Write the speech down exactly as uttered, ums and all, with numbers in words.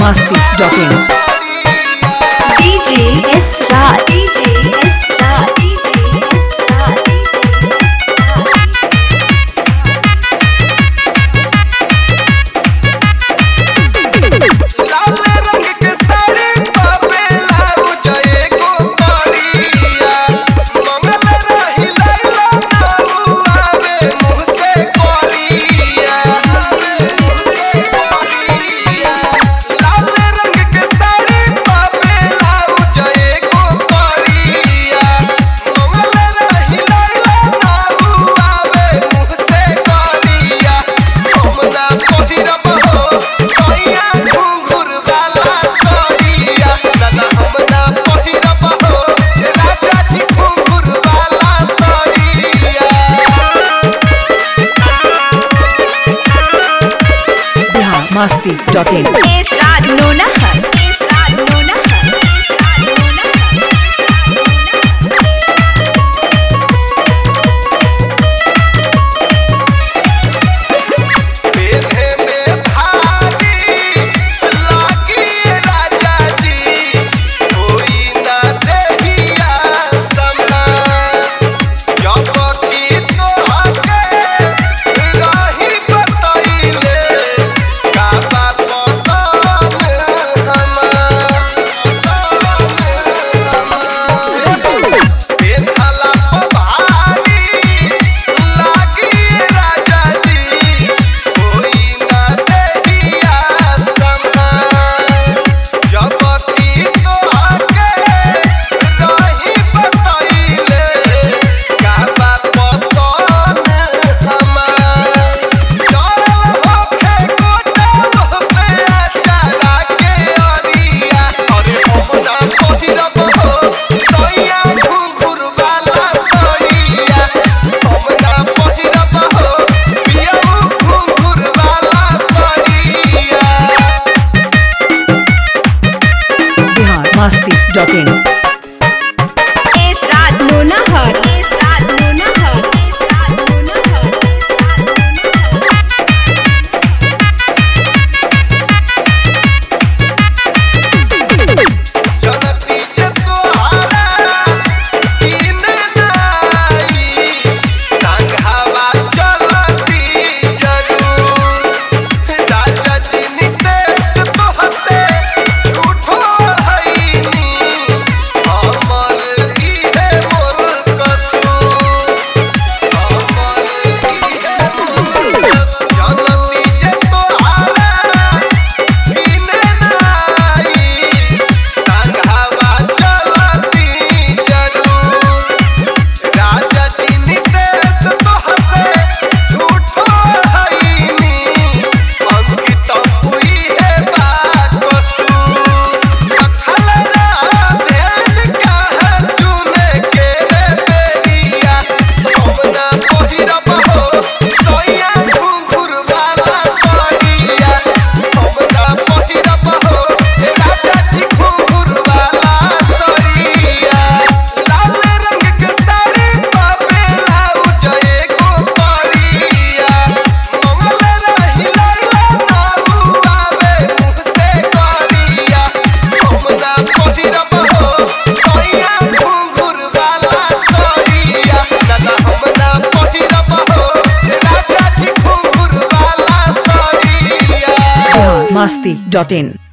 masti dot in. D J S-Star, D J S-Star, D J S-Star, D J लाल रंग के साड़ी बाबे लाऊ जाए को करिया मंगल रही लैला नाऊ आवे मुँह से करिया आवे मुँह से करिया लाल रंग के साड़ी बाबे लाऊ जाए को करिया मंगल रही लैला नाऊ आवे मुँह से करिया हमना पहिरब हो सैया घुंघरू वाला सरिया दादा हमना पहिरब हो राजा जी घुंघरू वाला सरिया Bihar masti dot in. S-Star, Nonahar, S-Star, Nonahar, S-Star, Nonahar. बेधे में भारी लागी राजा जी कोई ना देहिया समा जब की तोहके रही बतैले काबा पसंद हमार बेधला भारी लागी राजा जी कोई ना देहिया समा जब की तोहके रही बतैले काबा पसंद हमार चढ़ल होखे गोटल पे अचारा के अरिया अरे हमना पहिरब हो सैया घुंघरू वाला सरिया हमना पहिरब हो पियऊ घुंघरू वाला सरिया Bihar masti dot in. S-Star, Nonahar, S-Star, Nonahar, S-Star, Nonahar, S-Star, Nonahar. जनती जे तोहारा दिन नाई संघावा चलती जरूर राजा जी नितेश तोहसे झूठो हईनी हमर इहे मोर कसूर हमर इहे मोर कसूर जनती जे तोहारा दिन नाई संघावा चलती जरूर राजा जी नितेश तोहसे झूठो हईनी अंकित हुई है बात कसूर रखल भेद कहा चुने के रे बेरिया हमना पहिरब हो सैया घुंघरू वाला सरिया हमना पहिरब हो राजा जी घुंघरू वाला सरिया लाल रंग के साड़ी बाबे लाऊ जाए को करिया मंगल रही लैला नाऊ आवे मुँह से करिया हमना पहिरब हो सैया घुंघरू वाला सरिया दादा हमना पहिरब हो राजा जी घुंघरू वाला सरिया Bihar masti dot in.